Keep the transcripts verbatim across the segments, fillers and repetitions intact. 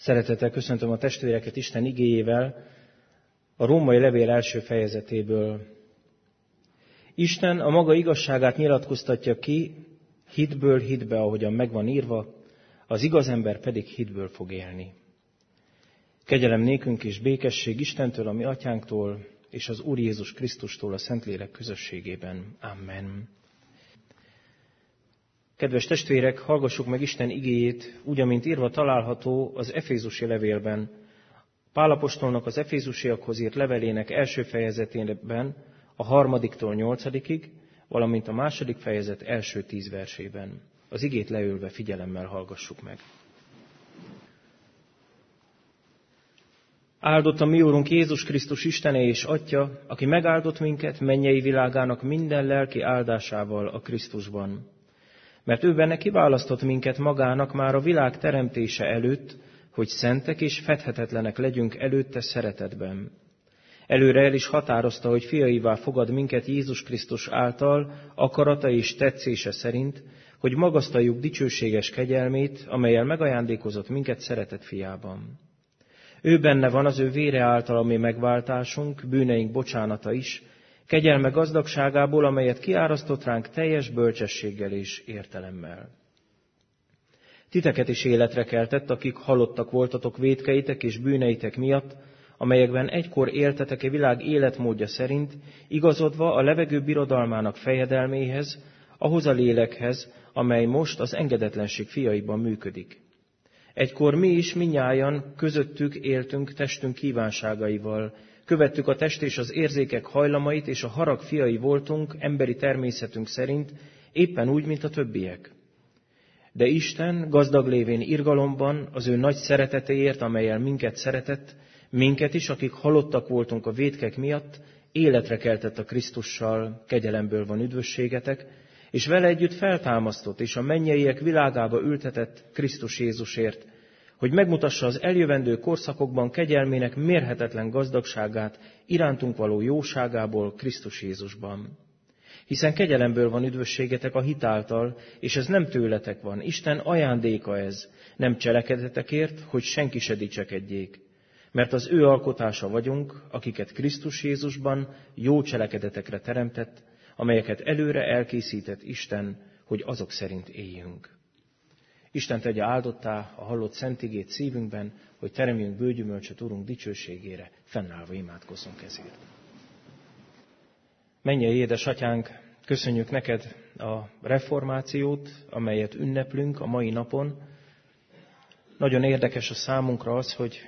Szeretettel köszöntöm a testvéreket Isten igéjével, a római levél első fejezetéből. Isten a maga igazságát nyilatkoztatja ki, hitből hitbe, ahogyan megvan írva, az igaz ember pedig hitből fog élni. Kegyelem nékünk és békesség Istentől, a mi atyánktól, és az Úr Jézus Krisztustól a Szentlélek közösségében. Amen. Kedves testvérek, hallgassuk meg Isten igéjét, úgy, amint írva található az Efézusi levélben. Pál apostolnak az efézusiakhoz írt levelének első fejezetében, a harmadiktól nyolcadikig, valamint a második fejezet első tíz versében. Az igét leülve figyelemmel hallgassuk meg. Áldott a mi Úrunk Jézus Krisztus Istene és Atya, aki megáldott minket mennyei világának minden lelki áldásával a Krisztusban. Mert ő benne kiválasztott minket magának már a világ teremtése előtt, hogy szentek és fedhetetlenek legyünk előtte szeretetben. Előre el is határozta, hogy fiaivá fogad minket Jézus Krisztus által, akarata és tetszése szerint, hogy magasztaljuk dicsőséges kegyelmét, amellyel megajándékozott minket szeretett fiában. Ő benne van az ő vére által a mi megváltásunk, bűneink bocsánata is, kegyelme gazdagságából, amelyet kiárasztott ránk teljes bölcsességgel és értelemmel. Titeket is életre keltett, akik halottak voltatok vétkeitek és bűneitek miatt, amelyekben egykor éltetek e világ életmódja szerint, igazodva a levegő birodalmának fejedelméhez, ahhoz a lélekhez, amely most az engedetlenség fiaiban működik. Egykor mi is mindnyájan közöttük éltünk testünk kívánságaival, követtük a test és az érzékek hajlamait, és a harag fiai voltunk emberi természetünk szerint, éppen úgy, mint a többiek. De Isten gazdag lévén irgalomban, az ő nagy szeretetéért, amellyel minket szeretett, minket is, akik halottak voltunk a vétkek miatt, életre keltett a Krisztussal, kegyelemből van üdvösségetek, és vele együtt feltámasztott, és a mennyeiek világába ültetett Krisztus Jézusért, hogy megmutassa az eljövendő korszakokban kegyelmének mérhetetlen gazdagságát irántunk való jóságából Krisztus Jézusban. Hiszen kegyelemből van üdvösségetek a hit által, és ez nem tőletek van, Isten ajándéka ez, nem cselekedetekért, hogy senki se dicsekedjék. Mert az ő alkotása vagyunk, akiket Krisztus Jézusban jó cselekedetekre teremtett, amelyeket előre elkészített Isten, hogy azok szerint éljünk. Isten tegye áldottá a hallott szent igét szívünkben, hogy teremjünk bőgyümölcsöt Urunk dicsőségére, fennállva imádkozzunk ezért. Mennyei édesatyánk, köszönjük neked a reformációt, amelyet ünneplünk a mai napon. Nagyon érdekes a számunkra az, hogy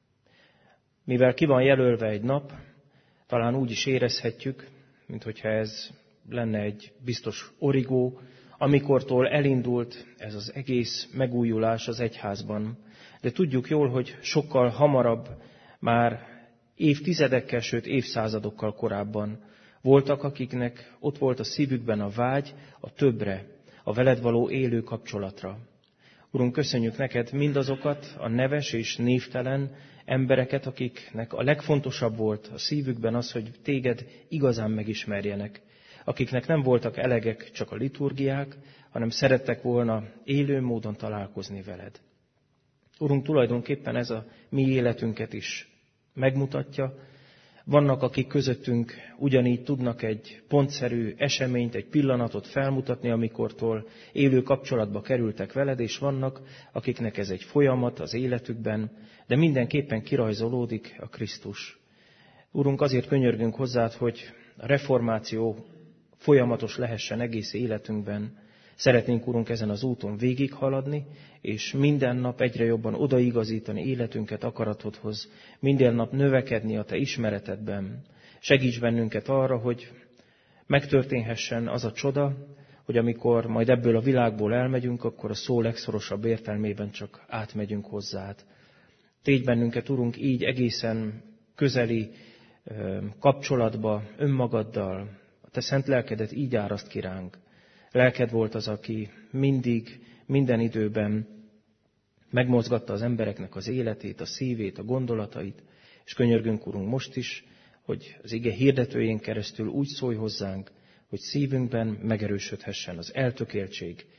mivel ki van jelölve egy nap, talán úgy is érezhetjük, mint hogyha ez lenne egy biztos origó, amikortól elindult ez az egész megújulás az egyházban. De tudjuk jól, hogy sokkal hamarabb, már évtizedekkel, sőt évszázadokkal korábban voltak, akiknek ott volt a szívükben a vágy a többre, a veled való élő kapcsolatra. Urunk, köszönjük neked mindazokat a neves és névtelen embereket, akiknek a legfontosabb volt a szívükben az, hogy téged igazán megismerjenek, akiknek nem voltak elegek csak a liturgiák, hanem szerettek volna élő módon találkozni veled. Urunk, tulajdonképpen ez a mi életünket is megmutatja. Vannak, akik közöttünk ugyanígy tudnak egy pontszerű eseményt, egy pillanatot felmutatni, amikortól élő kapcsolatba kerültek veled, és vannak, akiknek ez egy folyamat az életükben, de mindenképpen kirajzolódik a Krisztus. Urunk, azért könyörgünk hozzád, hogy a reformáció folyamatos lehessen egész életünkben. Szeretnénk, Urunk, ezen az úton végighaladni, és minden nap egyre jobban odaigazítani életünket akaratodhoz, minden nap növekedni a te ismeretedben. Segíts bennünket arra, hogy megtörténhessen az a csoda, hogy amikor majd ebből a világból elmegyünk, akkor a szó legszorosabb értelmében csak átmegyünk hozzád. Tégy bennünket, Urunk, így egészen közeli kapcsolatba önmagaddal, a te szent lelkedet így áraszt ki ránk. Lelked volt az, aki mindig, minden időben megmozgatta az embereknek az életét, a szívét, a gondolatait, és könyörgünk, Urunk, most is, hogy az ige hirdetőjén keresztül úgy szólj hozzánk, hogy szívünkben megerősödhessen az eltökéltség,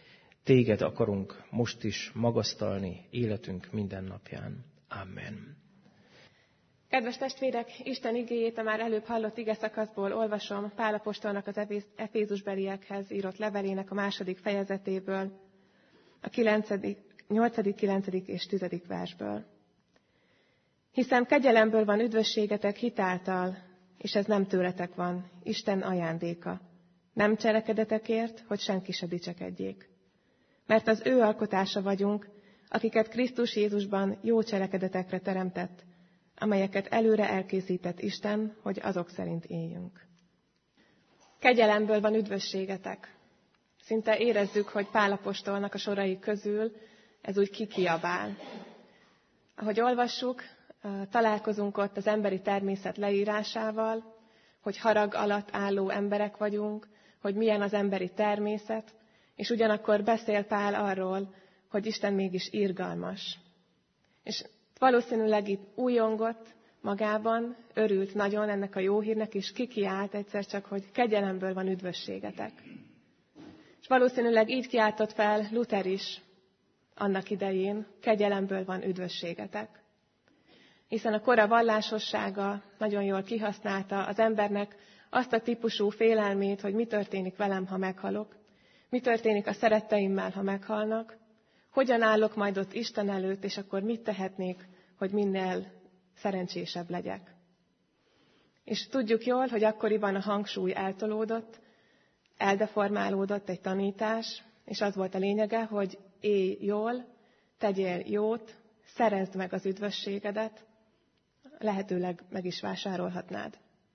téged akarunk most is magasztalni életünk minden napján. Amen. Kedves testvérek, Isten igéjét a már előbb hallott igeszakaszból olvasom Pál apostolnak az Efézusbeliekhez írott levelének a második fejezetéből, a nyolcadik, kilencedik és tizedik versből. Hiszen kegyelemből van üdvösségetek hitáltal, és ez nem tőletek van, Isten ajándéka. Nem cselekedetekért, hogy senki se dicsekedjék. Mert az ő alkotása vagyunk, akiket Krisztus Jézusban jó cselekedetekre teremtett, amelyeket előre elkészített Isten, hogy azok szerint éljünk. Kegyelemből van üdvösségetek. Szinte érezzük, hogy Pál apostolnak a sorai közül ez úgy kikiabál. Ahogy olvassuk, találkozunk ott az emberi természet leírásával, hogy harag alatt álló emberek vagyunk, hogy milyen az emberi természet, és ugyanakkor beszél Pál arról, hogy Isten mégis irgalmas. És valószínűleg itt újongott magában, örült nagyon ennek a jó hírnek, és kikiált egyszer csak, hogy kegyelemből van üdvösségetek. És valószínűleg így kiáltott fel Luther is annak idején, kegyelemből van üdvösségetek. Hiszen a kora vallásossága nagyon jól kihasználta az embernek azt a típusú félelmét, hogy mi történik velem, ha meghalok, mi történik a szeretteimmel, ha meghalnak, hogyan állok majd ott Isten előtt, és akkor mit tehetnék, hogy minél szerencsésebb legyek. És tudjuk jól, hogy akkoriban a hangsúly eltolódott, eldeformálódott egy tanítás, és az volt a lényege, hogy élj jól, tegyél jót, szerezd meg az üdvösségedet, lehetőleg meg is vásárolhatnád.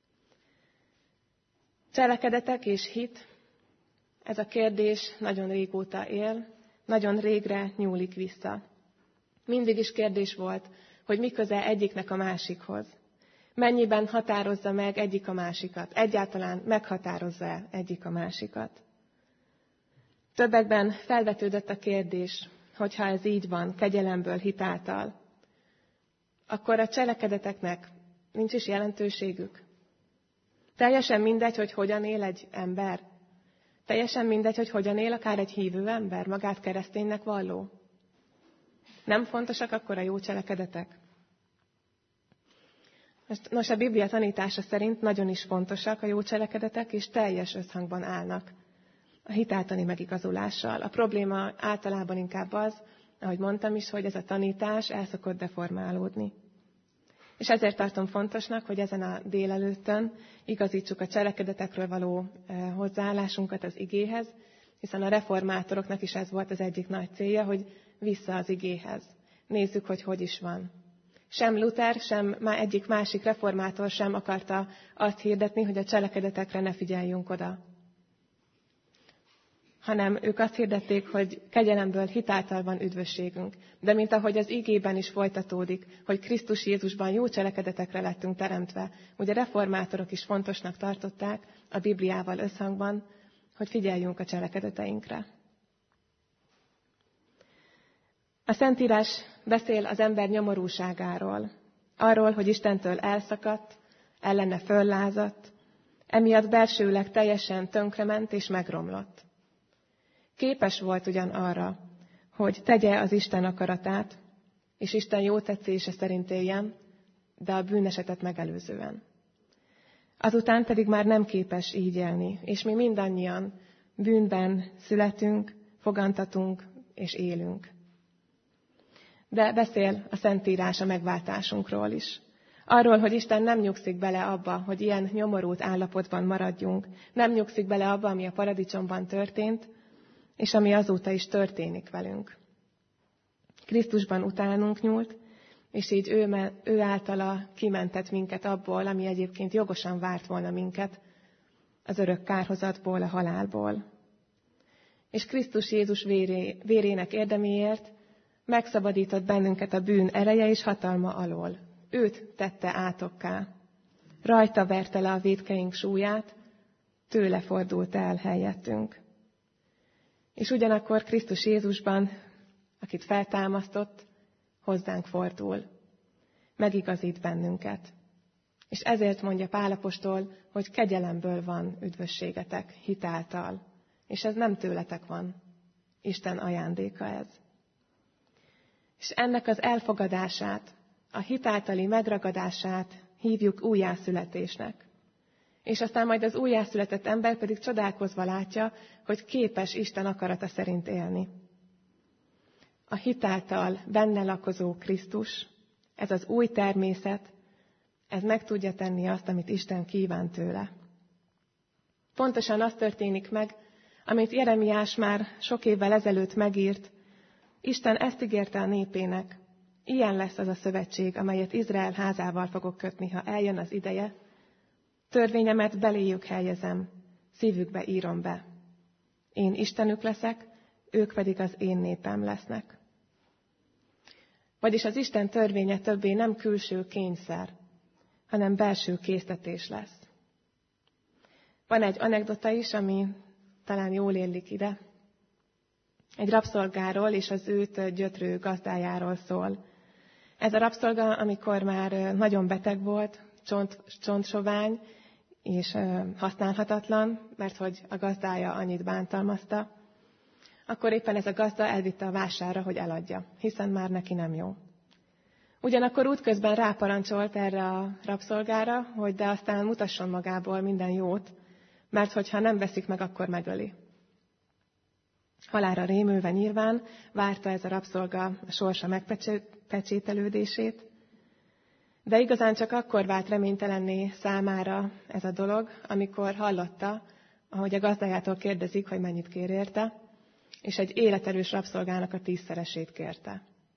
Cselekedetek és hit, ez a kérdés nagyon régóta él, nagyon régre nyúlik vissza. Mindig is kérdés volt, hogy mi köze egyiknek a másikhoz. Mennyiben határozza meg egyik a másikat? Egyáltalán meghatározza egyik a másikat? Többekben felvetődött a kérdés, hogyha ez így van, kegyelemből, hitáltal, akkor a cselekedeteknek nincs is jelentőségük. Teljesen mindegy, hogy hogyan él egy ember. Teljesen mindegy, hogy hogyan él akár egy hívő ember, magát kereszténynek valló. Nem fontosak akkor a jó cselekedetek? Nos, a Biblia tanítása szerint nagyon is fontosak a jó cselekedetek, és teljes összhangban állnak a hitáltani megigazulással. A probléma általában inkább az, ahogy mondtam is, hogy ez a tanítás el szokott deformálódni. És ezért tartom fontosnak, hogy ezen a délelőttön igazítsuk a cselekedetekről való hozzáállásunkat az igéhez, hiszen a reformátoroknak is ez volt az egyik nagy célja, hogy vissza az igéhez. Nézzük, hogy hogy is van. Sem Luther, sem egyik másik reformátor sem akarta azt hirdetni, hogy a cselekedetekre ne figyeljünk oda. Hanem ők azt hirdették, hogy kegyelemből hitáltal van üdvösségünk. De mint ahogy az igében is folytatódik, hogy Krisztus Jézusban jó cselekedetekre lettünk teremtve, ugye reformátorok is fontosnak tartották a Bibliával összhangban, hogy figyeljünk a cselekedeteinkre. A Szentírás beszél az ember nyomorúságáról, arról, hogy Istentől elszakadt, ellene föllázadt, emiatt belsőleg teljesen tönkrement és megromlott. Képes volt ugyan arra, hogy tegye az Isten akaratát, és Isten jó tetszése szerint éljen, de a bűnesetet megelőzően. Azután pedig már nem képes így élni, és mi mindannyian bűnben születünk, fogantatunk és élünk. De beszél a Szentírás a megváltásunkról is. Arról, hogy Isten nem nyugszik bele abba, hogy ilyen nyomorult állapotban maradjunk. Nem nyugszik bele abba, ami a paradicsomban történt, és ami azóta is történik velünk. Krisztusban utánunk nyúlt, és így ő, ő általa kimentett minket abból, ami egyébként jogosan várt volna minket, az örök kárhozatból, a halálból. És Krisztus Jézus véré, vérének érdeméért megszabadított bennünket a bűn ereje és hatalma alól. Őt tette átokká. Rajta verte le a vétkeink súlyát, tőle fordult el helyettünk. És ugyanakkor Krisztus Jézusban, akit feltámasztott, hozzánk fordul. Megigazít bennünket. És ezért mondja Pál apostol, hogy kegyelemből van üdvösségetek hitáltal. És ez nem tőletek van. Isten ajándéka ez. És ennek az elfogadását, a hitáltali megragadását hívjuk újjászületésnek. És aztán majd az újjászületett ember pedig csodálkozva látja, hogy képes Isten akarata szerint élni. A hitáltal benne lakozó Krisztus, ez az új természet, ez meg tudja tenni azt, amit Isten kíván tőle. Pontosan az történik meg, amit Jeremiás már sok évvel ezelőtt megírt. Isten ezt ígérte a népének. Ilyen lesz az a szövetség, amelyet Izrael házával fogok kötni, ha eljön az ideje. Törvényemet beléjük helyezem, szívükbe írom be. Én Istenük leszek, ők pedig az én népem lesznek. Vagyis az Isten törvénye többé nem külső kényszer, hanem belső késztetés lesz. Van egy anekdota is, ami talán jól illik ide. Egy rabszolgáról és az őt gyötrő gazdájáról szól. Ez a rabszolga, amikor már nagyon beteg volt, csont, csontsovány és használhatatlan, mert hogy a gazdája annyit bántalmazta, akkor éppen ez a gazda elvitte a vásárra, hogy eladja, hiszen már neki nem jó. Ugyanakkor útközben ráparancsolt erre a rabszolgára, hogy de aztán mutasson magából minden jót, mert hogyha nem veszik meg, akkor megöli. Halálra rémülve nyilván várta ez a rabszolga a sorsa megpecsételődését, de igazán csak akkor vált reménytelenné számára ez a dolog, amikor hallotta, ahogy a gazdájától kérdezik, hogy mennyit kér érte, és egy életerős rabszolgának a tízszeresét kérte.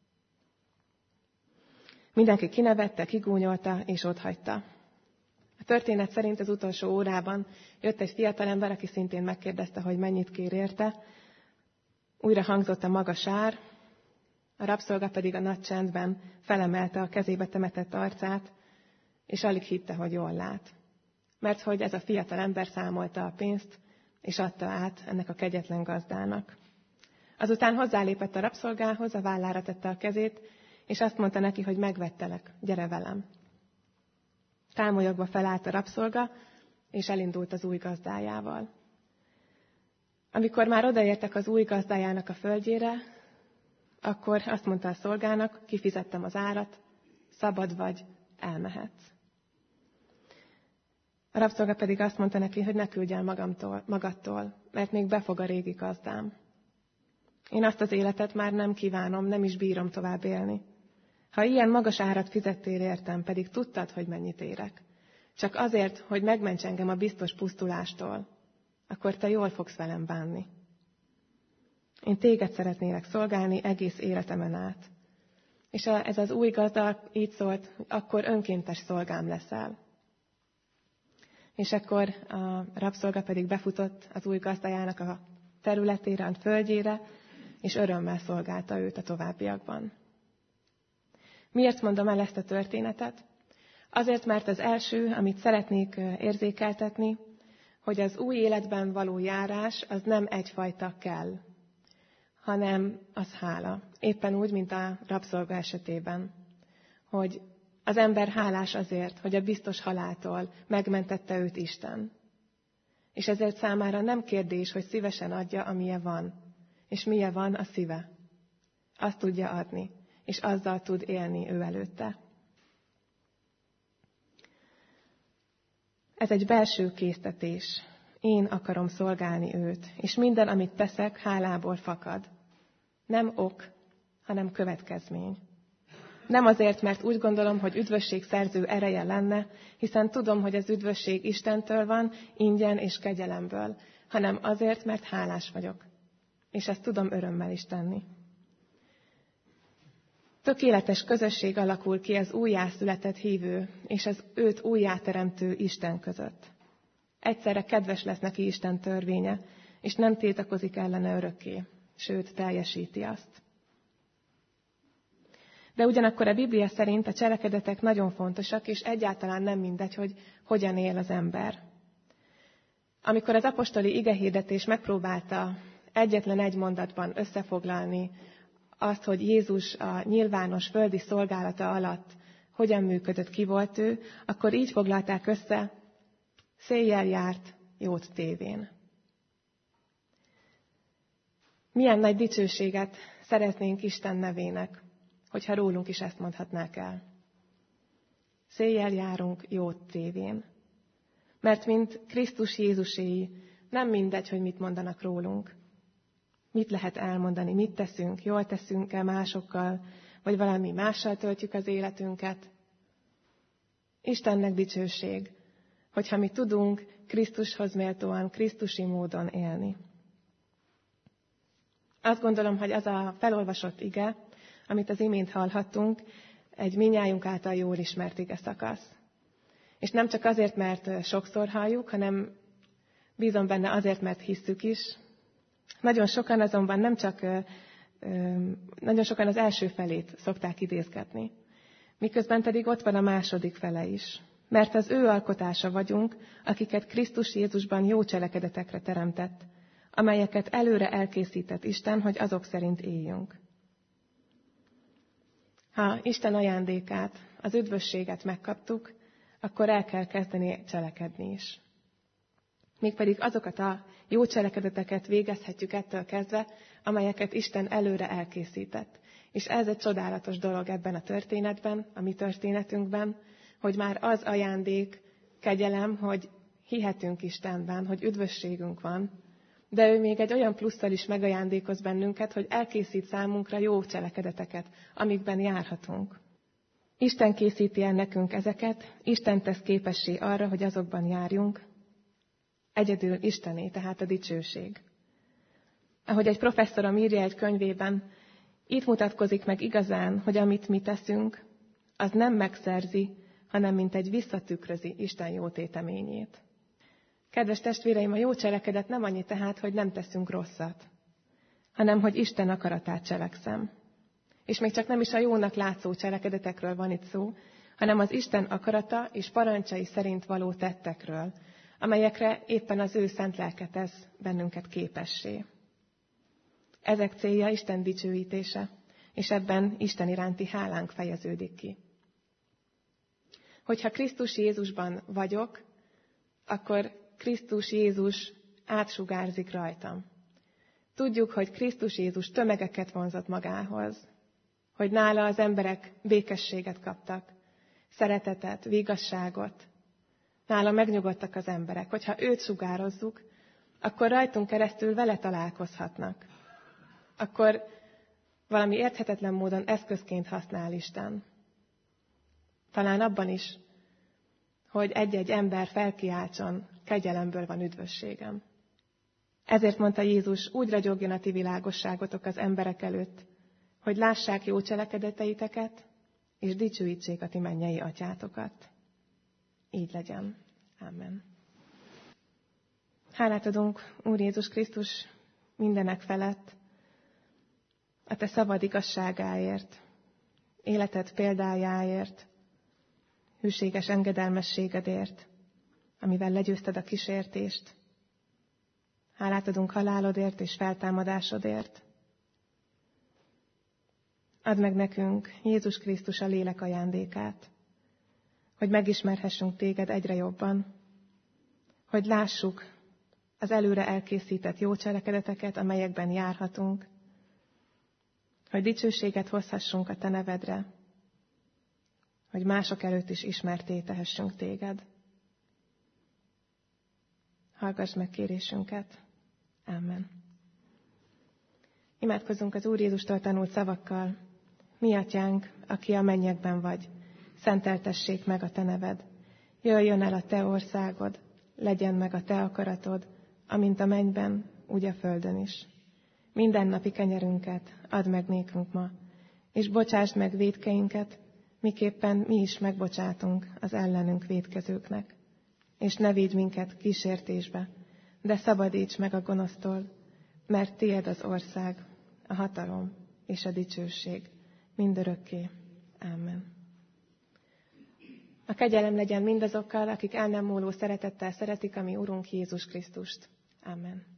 Mindenki kinevette, kigúnyolta és otthagyta. A történet szerint az utolsó órában jött egy fiatalember, aki szintén megkérdezte, hogy mennyit kér érte. Újra hangzott a magas ár, a rabszolga pedig a nagy csendben felemelte a kezébe temetett arcát, és alig hitte, hogy jól lát. Mert hogy ez a fiatalember számolta a pénzt, és adta át ennek a kegyetlen gazdának. Azután hozzálépett a rabszolgához, a vállára tette a kezét, és azt mondta neki, hogy megvettelek, gyere velem. Támolyogva felállt a rabszolga, és elindult az új gazdájával. Amikor már odaértek az új gazdájának a földjére, akkor azt mondta a szolgának, kifizettem az árat, szabad vagy, elmehetsz. A rabszolga pedig azt mondta neki, hogy ne küldj el magamtól, magadtól, mert még befog a régi gazdám. Én azt az életet már nem kívánom, nem is bírom tovább élni. Ha ilyen magas árat fizettél értem, pedig tudtad, hogy mennyit érek, csak azért, hogy megments engem a biztos pusztulástól, akkor te jól fogsz velem bánni. Én téged szeretnélek szolgálni egész életemen át. És ez az új gazda így szólt, hogy akkor önkéntes szolgám leszel. És akkor a rabszolga pedig befutott az új gazdájának a területére, a földjére, és örömmel szolgálta őt a továbbiakban. Miért mondom el ezt a történetet? Azért, mert az első, amit szeretnék érzékeltetni, hogy az új életben való járás az nem egyfajta kell, hanem az hála. Éppen úgy, mint a rabszolga esetében, hogy az ember hálás azért, hogy a biztos haláltól megmentette őt Isten. És ezért számára nem kérdés, hogy szívesen adja, amilyen van. És milyen van a szíve. Azt tudja adni, és azzal tud élni ő előtte. Ez egy belső késztetés. Én akarom szolgálni őt, és minden, amit teszek, hálából fakad. Nem ok, hanem következmény. Nem azért, mert úgy gondolom, hogy üdvösség szerző ereje lenne, hiszen tudom, hogy az üdvösség Istentől van, ingyen és kegyelemből, hanem azért, mert hálás vagyok. És ezt tudom örömmel is tenni. Tökéletes közösség alakul ki az újjászületett hívő és az őt újjáteremtő Isten között. Egyszerre kedves lesz neki Isten törvénye, és nem tiltakozik ellene örökké, sőt, teljesíti azt. De ugyanakkor a Biblia szerint a cselekedetek nagyon fontosak, és egyáltalán nem mindegy, hogy hogyan él az ember. Amikor az apostoli igehirdetés megpróbálta egyetlen egy mondatban összefoglalni azt, hogy Jézus a nyilvános földi szolgálata alatt hogyan működött, ki volt ő, akkor így foglalták össze: széjjel járt, jót tévén. Milyen nagy dicsőséget szeretnénk Isten nevének, hogyha rólunk is ezt mondhatnák el. Széjjel járunk jót tévén. Mert mint Krisztus Jézuséi, nem mindegy, hogy mit mondanak rólunk. Mit lehet elmondani, mit teszünk, jól teszünk-e másokkal, vagy valami mással töltjük az életünket. Istennek dicsőség, hogyha mi tudunk Krisztushoz méltóan, krisztusi módon élni. Azt gondolom, hogy az a felolvasott ige, amit az imént hallhattunk, egy mindnyájunk által jól ismert ige szakasz. És nem csak azért, mert sokszor halljuk, hanem bízom benne azért, mert hisszük is. Nagyon sokan azonban nem csak, nagyon sokan az első felét szokták idézgetni. Miközben pedig ott van a második fele is. Mert az ő alkotása vagyunk, akiket Krisztus Jézusban jó cselekedetekre teremtett, amelyeket előre elkészített Isten, hogy azok szerint éljünk. Ha Isten ajándékát, az üdvösséget megkaptuk, akkor el kell kezdeni cselekedni is. Mégpedig azokat a jó cselekedeteket végezhetjük ettől kezdve, amelyeket Isten előre elkészített. És ez egy csodálatos dolog ebben a történetben, a mi történetünkben, hogy már az ajándék, kegyelem, hogy hihetünk Istenben, hogy üdvösségünk van, de ő még egy olyan plusszal is megajándékoz bennünket, hogy elkészít számunkra jó cselekedeteket, amikben járhatunk. Isten készíti el nekünk ezeket, Isten tesz képessé arra, hogy azokban járjunk. Egyedül Istené, tehát a dicsőség. Ahogy egy professzorom írja egy könyvében, itt mutatkozik meg igazán, hogy amit mi teszünk, az nem megszerzi, hanem mint egy visszatükrözi Isten jó téteményét. Kedves testvéreim, a jó cselekedet nem annyi tehát, hogy nem teszünk rosszat, hanem hogy Isten akaratát cselekszem. És még csak nem is a jónak látszó cselekedetekről van itt szó, hanem az Isten akarata és parancsai szerint való tettekről, amelyekre éppen az ő szent lelke tesz bennünket képessé. Ezek célja Isten dicsőítése, és ebben Isten iránti hálánk fejeződik ki. Hogyha Krisztus Jézusban vagyok, akkor Krisztus Jézus átsugárzik rajtam. Tudjuk, hogy Krisztus Jézus tömegeket vonzott magához, hogy nála az emberek békességet kaptak, szeretetet, vigasságot. Nála megnyugodtak az emberek. Hogyha őt sugározzuk, akkor rajtunk keresztül vele találkozhatnak. Akkor valami érthetetlen módon eszközként használ Isten. Talán abban is, hogy egy-egy ember felkiáltson, kegyelemből van üdvösségem. Ezért mondta Jézus, úgy ragyogjon a ti világosságotok az emberek előtt, hogy lássák jó cselekedeteiteket, és dicsőítsék a ti mennyei atyátokat. Így legyen. Amen. Hálát adunk, Úr Jézus Krisztus, mindenek felett, a te szabad igazságáért, életed példájáért, hűséges engedelmességedért, amivel legyőzted a kísértést. Hálát adunk halálodért és feltámadásodért. Add meg nekünk Jézus Krisztus a lélek ajándékát, hogy megismerhessünk téged egyre jobban, hogy lássuk az előre elkészített jó cselekedeteket, amelyekben járhatunk, hogy dicsőséget hozhassunk a te nevedre, hogy mások előtt is ismertté tehessünk téged. Hallgass meg kérésünket. Amen. Imádkozzunk az Úr Jézustól tanult szavakkal. Mi atyánk, aki a mennyekben vagy, szenteltessék meg a te neved. Jöjjön el a te országod, legyen meg a te akaratod, amint a mennyben, úgy a földön is. Mindennapi kenyerünket add meg nékünk ma, és bocsásd meg vétkeinket, miképpen mi is megbocsátunk az ellenünk vétkezőknek. És ne védj minket kísértésbe, de szabadíts meg a gonosztól, mert tied az ország, a hatalom és a dicsőség mindörökké. Amen. A kegyelem legyen mindazokkal, akik el nem múló szeretettel szeretik a mi Urunk Jézus Krisztust. Amen.